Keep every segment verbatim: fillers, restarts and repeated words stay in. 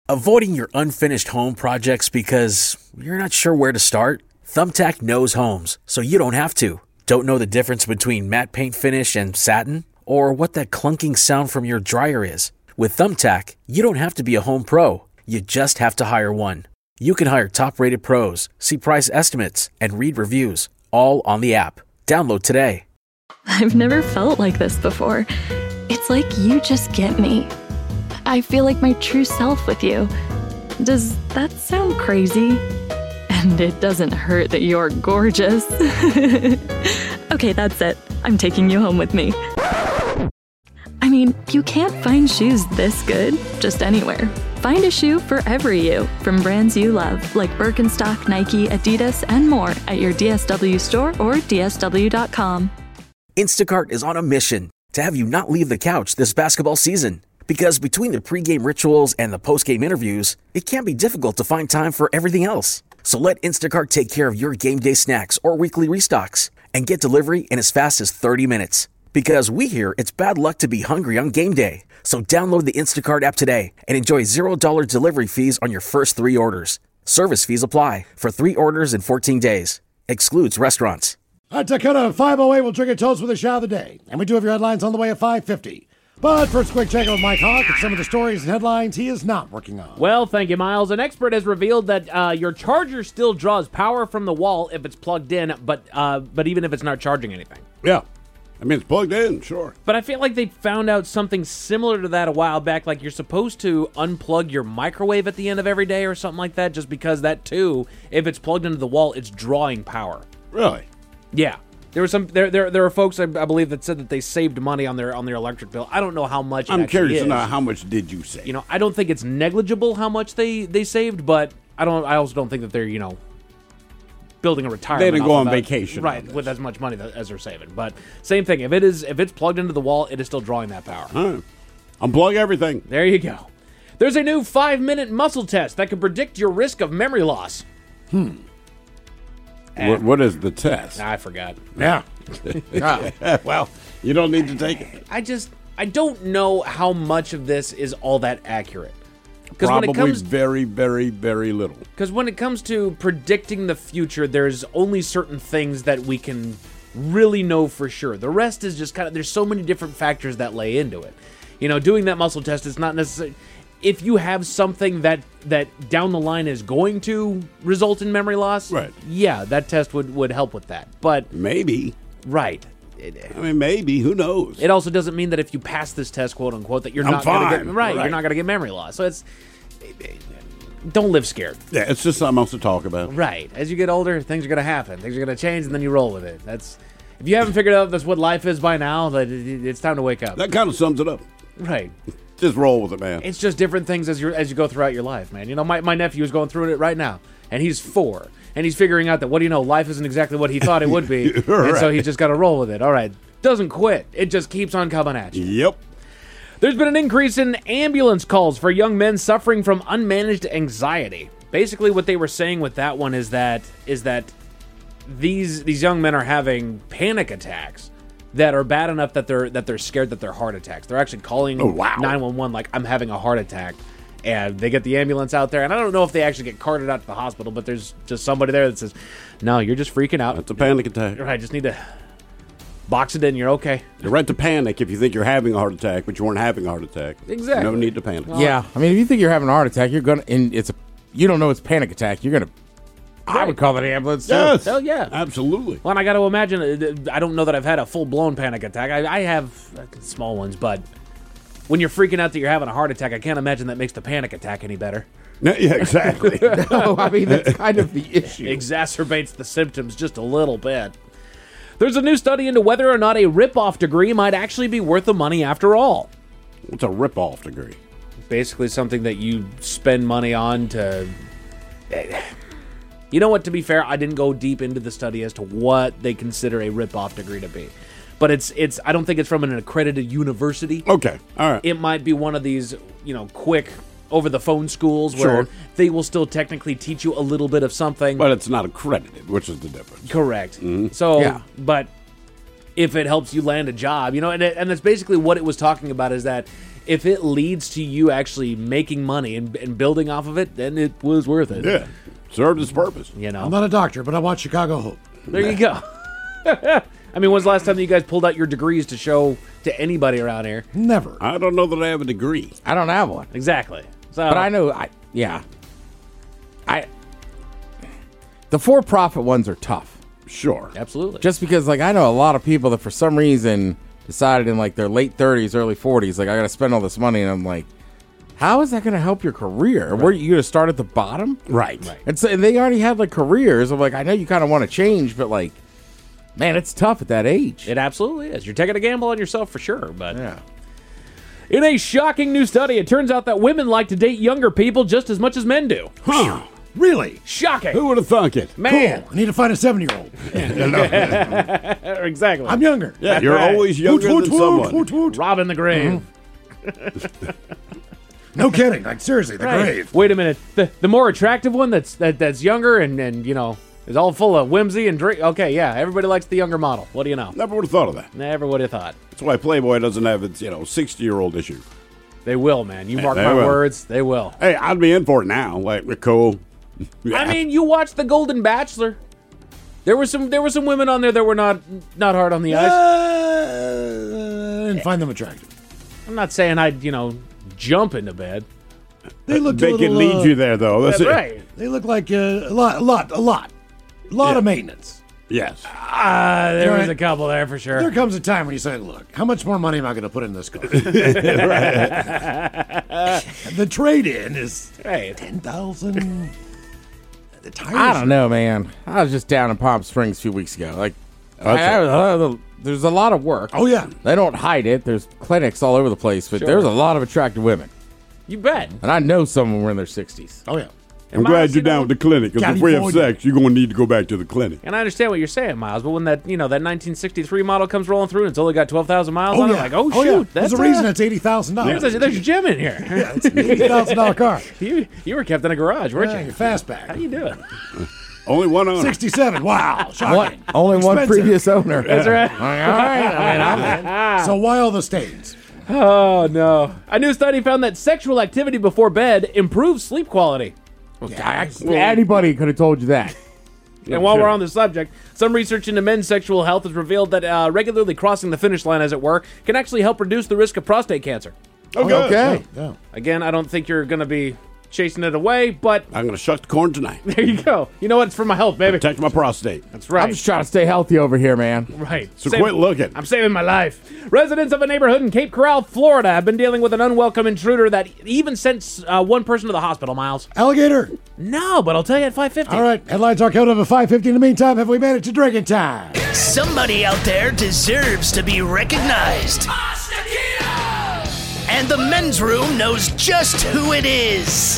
Avoiding your unfinished home projects because you're not sure where to start? Thumbtack knows homes, so you don't have to. Don't know the difference between matte paint finish and satin? Or what that clunking sound from your dryer is? With Thumbtack, you don't have to be a home pro. You just have to hire one. You can hire top-rated pros, see price estimates, and read reviews, all on the app. Download today. I've never felt like this before. It's like you just get me. I feel like my true self with you. Does that sound crazy? And it doesn't hurt that you're gorgeous. Okay, that's it. I'm taking you home with me. I mean, you can't find shoes this good just anywhere. Find a shoe for every you from brands you love, like Birkenstock, Nike, Adidas, and more at your D S W store or D S W dot com. Instacart is on a mission to have you not leave the couch this basketball season. Because between the pregame rituals and the postgame interviews, it can be difficult to find time for everything else. So let Instacart take care of your game day snacks or weekly restocks and get delivery in as fast as thirty minutes. Because we hear it's bad luck to be hungry on game day. So download the Instacart app today and enjoy zero dollars delivery fees on your first three orders. Service fees apply for three orders in fourteen days. Excludes restaurants. At Dakota five oh eight, we'll drink a toast with a shot of the day. And we do have your headlines on the way at five fifty. But first, quick check with Mike Hawk and some of the stories and headlines he is not working on. Well, thank you, Miles. An expert has revealed that uh, your charger still draws power from the wall if it's plugged in, but uh, but even if it's not charging anything. Yeah. I mean, it's plugged in, sure. But I feel like they found out something similar to that a while back. Like, you're supposed to unplug your microwave at the end of every day or something like that, just because that, too, if it's plugged into the wall, it's drawing power. Really? Yeah. There were some. There, there, there are folks I, I believe that said that they saved money on their on their electric bill. I don't know how much. It I'm curious is. to know how much did you save. You know, I don't think it's negligible how much they, they saved, but I don't. I also don't think that they're you know building a retirement. They didn't go on that, vacation, right? With as much money that, as they're saving. But same thing. If it is if it's plugged into the wall, it is still drawing that power. All right. Unplug everything. There you go. There's a new five minute muscle test that can predict your risk of memory loss. Hmm. What, what is the test? I forgot. Yeah. Well, you don't need to take it. I just, I don't know how much of this is all that accurate. Probably when it comes, very, very, very little. Because when it comes to predicting the future, there's only certain things that we can really know for sure. The rest is just kind of, there's so many different factors that lay into it. You know, doing that muscle test is not necessarily... If you have something that, that down the line is going to result in memory loss, right? Yeah, that test would, would help with that. But maybe, right? I mean, maybe. Who knows? It also doesn't mean that if you pass this test, quote unquote, that you're I'm not going to get right. right, You're not going to get memory loss. So it's don't live scared. Yeah, it's just something else to talk about. Right. As you get older, things are going to happen. Things are going to change, and then you roll with it. That's if you haven't figured out that's what life is by now, that it's time to wake up. That kind of sums it up. Right. Just roll with it, man. It's just different things as you as you go throughout your life, man. You know, my, my nephew is going through it right now, and he's four, and he's figuring out that, what do you know, life isn't exactly what he thought it would be, right. And so he's just got to roll with it. All right. Doesn't quit. It just keeps on coming at you. Yep. There's been an increase in ambulance calls for young men suffering from unmanaged anxiety. Basically, what they were saying with that one is that is that these these young men are having panic attacks that are bad enough that they're that they're scared that they're heart attacks. They're actually calling oh, wow. nine one one like, I'm having a heart attack. And they get the ambulance out there. And I don't know if they actually get carted out to the hospital, but there's just somebody there that says, no, you're just freaking out. That's a panic attack. I just need to box it in. You're okay. You're right to panic if you think you're having a heart attack, but you weren't having a heart attack. Exactly. No need to panic. Yeah. I mean, if you think you're having a heart attack, you're going to, and it's a, you don't know it's panic attack, you're going to, I would call it an ambulance. Yes. Hell yeah. Absolutely. Well, and I got to imagine, I don't know that I've had a full-blown panic attack. I, I have small ones, but when you're freaking out that you're having a heart attack, I can't imagine that makes the panic attack any better. No, yeah, exactly. No, I mean, that's kind of the issue. Exacerbates the symptoms just a little bit. There's a new study into whether or not a rip-off degree might actually be worth the money after all. What's a rip-off degree? Basically something that you spend money on to... You know what, to be fair, I didn't go deep into the study as to what they consider a rip-off degree to be. But it's it's I don't think it's from an accredited university. Okay, all right. It might be one of these, you know, quick over-the-phone schools Sure. where they will still technically teach you a little bit of something. But it's not accredited, which is the difference. Correct. Mm-hmm. So, Yeah. but if it helps you land a job, you know, and, it, and that's basically what it was talking about, is that if it leads to you actually making money and, and building off of it, then it was worth it. Yeah, served its purpose. You know, I'm not a doctor, but I watch Chicago Hope. there you go. I mean, when's the last time that you guys pulled out your degrees to show to anybody around here? Never. I don't know that I have a degree. I don't have one. Exactly. So, But I know, I yeah. I The for-profit ones are tough. Sure. absolutely. Just because, like, I know a lot of people that for some reason decided in, like, their late thirties, early forties, like, I got to spend all this money, and I'm like, how is that going to help your career? Right. Were you going to start at the bottom? Right. Right. And so and they already had, like, careers. I'm like, I know you kind of want to change, but, like, man, it's tough at that age. It absolutely is. You're taking a gamble on yourself for sure. But Yeah. in a shocking new study, it turns out that women like to date younger people just as much as men do. Huh. Really? Shocking. Who would have thunk it? Man. Cool. I need to find a seven-year-old. Exactly. I'm younger. Yeah, you're right. always younger Woot, than woot, woot, someone. woot, woot. Robbing the grave. No kidding. Like, seriously, the Right. grave. Wait a minute. The the more attractive one that's that, that's younger and, and, you know, is all full of whimsy and drink. Okay, yeah, everybody likes the younger model. What do you know? Never would have thought of that. Never would have thought. That's why Playboy doesn't have its, you know, sixty-year-old issue. They will, man. You mark they my will. words. They will. Hey, I'd be in for it now. Like, Nicole. Yeah. I mean, you watched The Golden Bachelor. There were some there were some women on there that were not not hard on the eyes. Uh, I didn't find them attractive. I'm not saying I'd, you know, jump into bed. They looked they a little, can lead uh, you there, though. That's, That's it. right. They look like uh, a lot, a lot, a lot, a lot Yeah. of maintenance. Yes. Ah, there You're was right. a couple there for sure. There comes a time when you say, look, how much more money am I going to put in this car? The trade-in is Right. ten thousand dollars. The tires. I don't know, man. I was just down in Palm Springs a few weeks ago. Like, That's I- I- I- there's a lot of work. Oh, yeah. They don't hide it. There's clinics all over the place, but Sure. there's a lot of attractive women. You bet. And I know some of them were in their sixties. Oh, yeah. I'm And glad Miles, you're you know- down with the clinic, because if we have California. sex, you're going to need to go back to the clinic. And I understand what you're saying, Miles, but when that, you know, that nineteen sixty-three model comes rolling through and it's only got twelve thousand miles Oh, on yeah. it, like, oh, oh, shoot, yeah. that's There's a reason uh, it's eighty thousand dollars. there's, a, there's a gym in here. Yeah, it's an eighty thousand dollars car. you, you were kept in a garage, weren't Yeah, you? you're fastback. How you doing? Only one owner. sixty-seven. Wow. Shocking. Only one Expensive. previous owner. That's right. All right. I mean, I'm So why all the stains? Oh, no. A new study found that sexual activity before bed improves sleep quality. I, anybody could have told you that. And while we're on the subject, some research into men's sexual health has revealed that uh, regularly crossing the finish line, as it were, can actually help reduce the risk of prostate cancer. Oh, good. Okay. Yeah. Again, I don't think you're going to be chasing it away, but I'm going to shuck the corn tonight. there you go. You know what? It's for my health, baby. Protect my prostate. That's right. I'm just trying to stay healthy over here, man. Right. So Save- quit looking. I'm saving my life. Residents of a neighborhood in Cape Coral, Florida, have been dealing with an unwelcome intruder that even sent uh, one person to the hospital, Miles. Alligator. No, but I'll tell you at five fifty. All right. Headlines are count over five fifty. In the meantime, have we made it to drinking time? Somebody out there deserves to be recognized. And the men's room knows just who it is.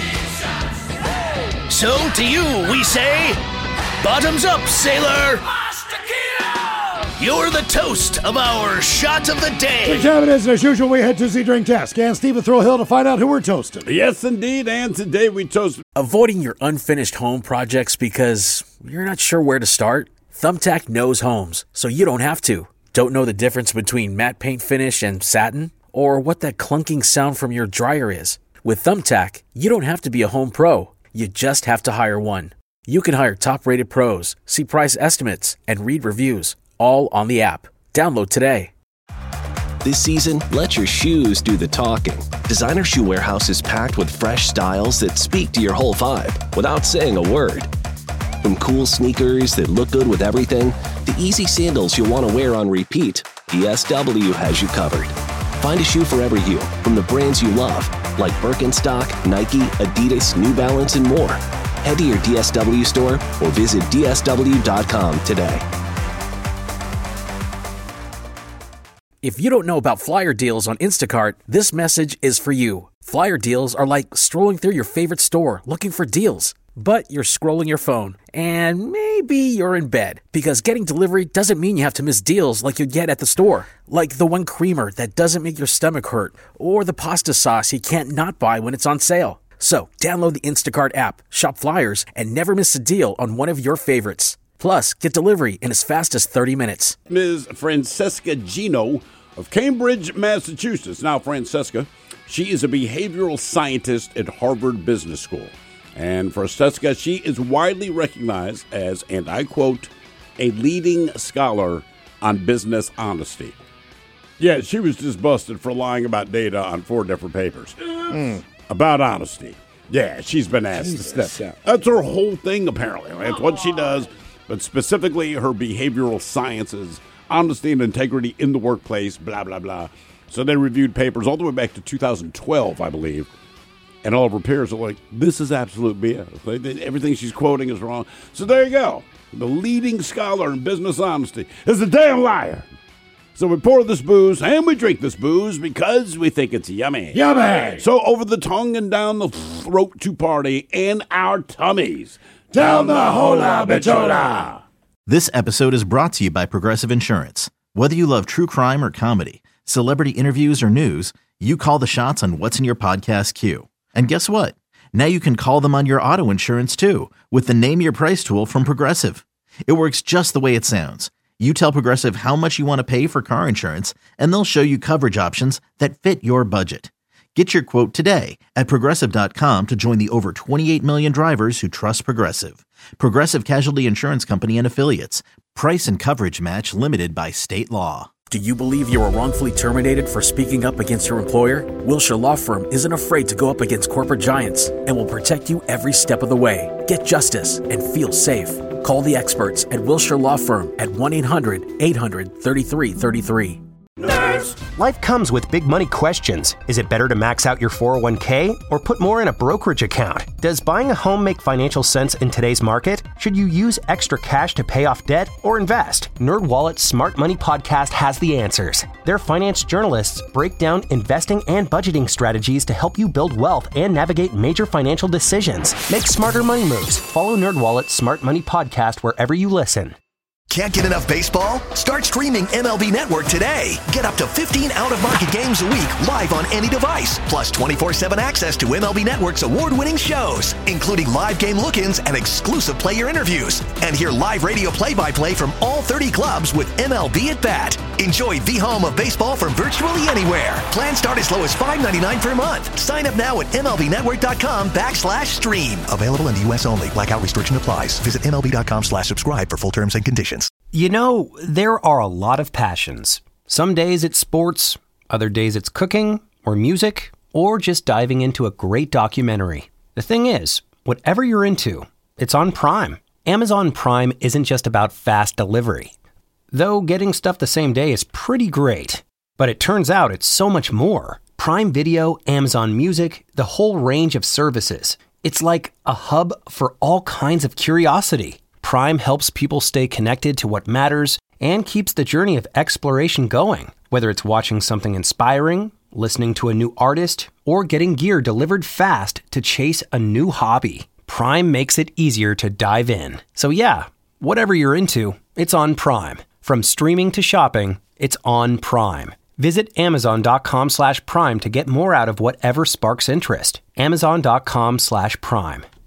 So to you, we say, bottoms up, sailor. You're the toast of our shot of the Drink day. time it is, and as usual, we head to the drink test. Scan Steve and Thrill Hill to find out who we're toasting. Yes, indeed. And today we toast. Avoiding your unfinished home projects because you're not sure where to start? Thumbtack knows homes, so you don't have to. Don't know the difference between matte paint finish and satin? Or what that clunking sound from your dryer is? With Thumbtack, you don't have to be a home pro. You just have to hire one. You can hire top-rated pros, see price estimates, and read reviews, all on the app. Download today. This season, let your shoes do the talking. Designer Shoe Warehouse is packed with fresh styles that speak to your whole vibe without saying a word. From cool sneakers that look good with everything, to easy sandals you'll want to wear on repeat, D S W has you covered. Find a shoe for every you, from the brands you love, like Birkenstock, Nike, Adidas, New Balance, and more. Head to your D S W store or visit D S W dot com today. If you don't know about flyer deals on Instacart, this message is for you. Flyer deals are like strolling through your favorite store looking for deals. But you're scrolling your phone, and maybe you're in bed, because getting delivery doesn't mean you have to miss deals like you get at the store. Like the one creamer that doesn't make your stomach hurt, or the pasta sauce you can't not buy when it's on sale. So download the Instacart app, shop flyers, and never miss a deal on one of your favorites. Plus, get delivery in as fast as thirty minutes. Miz Francesca Gino of Cambridge, Massachusetts. Now, Francesca, she is a behavioral scientist at Harvard Business School. And Francesca, she is widely recognized as, and I quote, a leading scholar on business honesty. Yeah, she was just busted for lying about data on four different papers mm. about honesty. Yeah, she's been asked Jesus. to step down. That's her whole thing, apparently. That's what she does, but specifically her behavioral sciences, honesty and integrity in the workplace, blah, blah, blah. So they reviewed papers all the way back to two thousand twelve, I believe, and all of her peers are like, this is absolute B S. Like, everything she's quoting is wrong. So there you go. The leading scholar in business honesty is a damn liar. So we pour this booze, and we drink this booze because we think it's yummy. Yummy! So over the tongue and down the throat to party and our tummies. Down the hola bichola! This episode is brought to you by Progressive Insurance. Whether you love true crime or comedy, celebrity interviews or news, you call the shots on what's in your podcast queue. And guess what? Now you can call them on your auto insurance too with the Name Your Price tool from Progressive. It works just the way it sounds. You tell Progressive how much you want to pay for car insurance, and they'll show you coverage options that fit your budget. Get your quote today at Progressive dot com to join the over twenty-eight million drivers who trust Progressive. Progressive Casualty Insurance Company and Affiliates. Price and coverage match limited by state law. Do you believe you were wrongfully terminated for speaking up against your employer? Wilshire Law Firm isn't afraid to go up against corporate giants and will protect you every step of the way. Get justice and feel safe. Call the experts at Wilshire Law Firm at one eight hundred eight hundred thirty-three thirty-three. Nerds! Life comes with big money questions. Is it better to max out your four oh one k or put more in a brokerage account? Does buying a home make financial sense in today's market? Should you use extra cash to pay off debt or invest? NerdWallet's Smart Money Podcast has the answers. Their finance journalists break down investing and budgeting strategies to help you build wealth and navigate major financial decisions. Make smarter money moves. Follow NerdWallet's Smart Money Podcast wherever you listen. Can't get enough baseball? Start streaming M L B Network today. Get up to fifteen out-of-market games a week live on any device. Plus twenty-four seven access to M L B Network's award-winning shows, including live game look-ins and exclusive player interviews. And hear live radio play-by-play from all thirty clubs with M L B at Bat. Enjoy the home of baseball from virtually anywhere. Plans start as low as five ninety-nine per month. Sign up now at MLBnetwork.com backslash stream. Available in the U S only. Blackout restriction applies. Visit MLB.com slash subscribe for full terms and conditions. You know, there are a lot of passions. Some days it's sports, other days it's cooking, or music, or just diving into a great documentary. The thing is, whatever you're into, it's on Prime. Amazon Prime isn't just about fast delivery. Though getting stuff the same day is pretty great. But it turns out it's so much more. Prime Video, Amazon Music, the whole range of services. It's like a hub for all kinds of curiosity. Prime helps people stay connected to what matters and keeps the journey of exploration going. Whether it's watching something inspiring, listening to a new artist, or getting gear delivered fast to chase a new hobby, Prime makes it easier to dive in. So yeah, whatever you're into, it's on Prime. From streaming to shopping, it's on Prime. Visit Amazon.com slash Prime to get more out of whatever sparks interest. Amazon.com slash Prime.